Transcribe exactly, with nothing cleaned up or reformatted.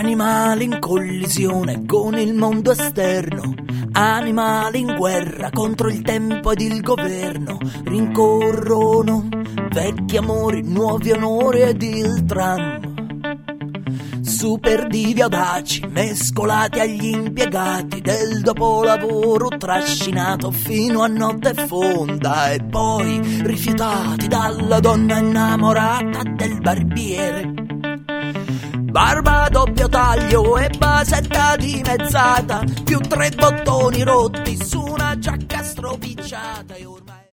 Animali in collisione con il mondo esterno, animali in guerra contro il tempo ed il governo, rincorrono vecchi amori, nuovi onori ed il tram. Super divi audaci mescolati agli impiegati del dopolavoro, trascinato fino a notte fonda e poi rifiutati dalla donna innamorata del barbiere. Barba a doppio taglio e basetta dimezzata, più tre bottoni rotti su una giacca stropicciata e ormai